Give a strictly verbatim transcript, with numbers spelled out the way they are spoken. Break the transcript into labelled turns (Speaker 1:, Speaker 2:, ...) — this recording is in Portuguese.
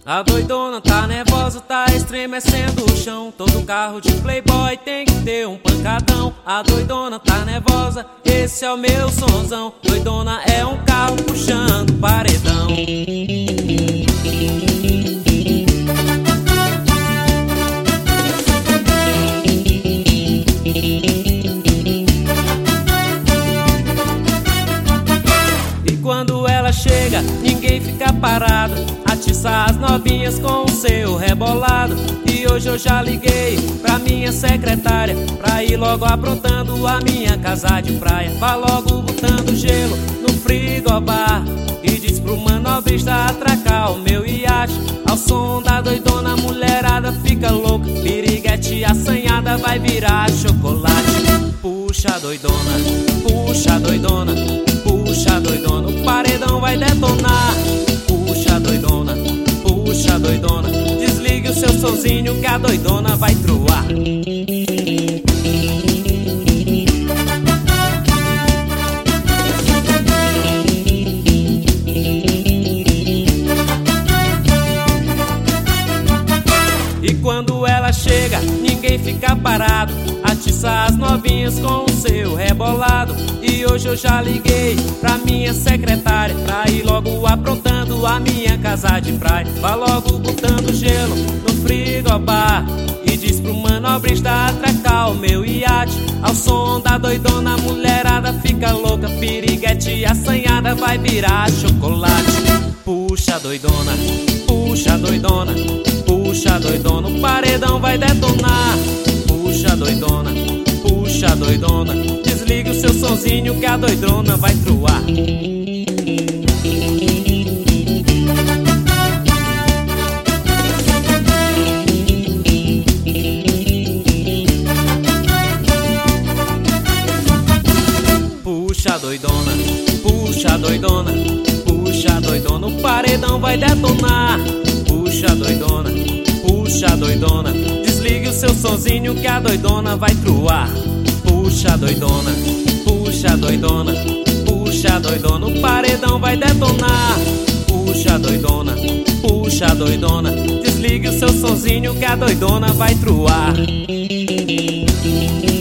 Speaker 1: A doidona tá nervosa, tá estremecendo o chão. Todo carro de playboy tem que ter um pancadão. A doidona tá nervosa, esse é o meu sonzão. Doidona é um carro puxando paredão. E quando ela chega, ninguém fica parado. Atiça as novinhas com o seu rebolado. E hoje eu já liguei pra minha secretária, pra ir logo aprontando a minha casa de praia. Vá logo botando gelo no frigobar e diz pro manobrista atracar o meu iate. Ao som da doidona a mulherada fica louca. Piriguete assanhada vai virar chocolate. Puxa doidona, puxa doidona, puxa doidona, o paredão vai detonar. Puxa doidona, puxa doidona, desligue o seu sonzinho que a doidona vai troar. E quando ela chega, ninguém fica parado. Atiça as novinhas com o seu rebolado. E hoje eu já liguei pra minha secretária, pra ir logo aprontando a minha casa de praia. Vá logo botando gelo no frigobar e diz pro manobrista atracar o meu iate. Ao som da doidona a mulherada fica louca. Piriguete assanhada vai virar chocolate. Puxa doidona, puxa doidona, puxa doidona, o paredão vai detonar. Puxa doidona, puxa doidona, desligue o seu sonzinho que a doidona vai troar. Puxa doidona, puxa doidona, puxa doidona, o paredão vai detonar. Puxa doidona, puxa doidona, desligue o seu sonzinho que a doidona vai troar. Puxa doidona, puxa doidona, puxa doidona, o paredão vai detonar. Puxa doidona, puxa doidona, desligue o seu sonzinho que a doidona vai troar.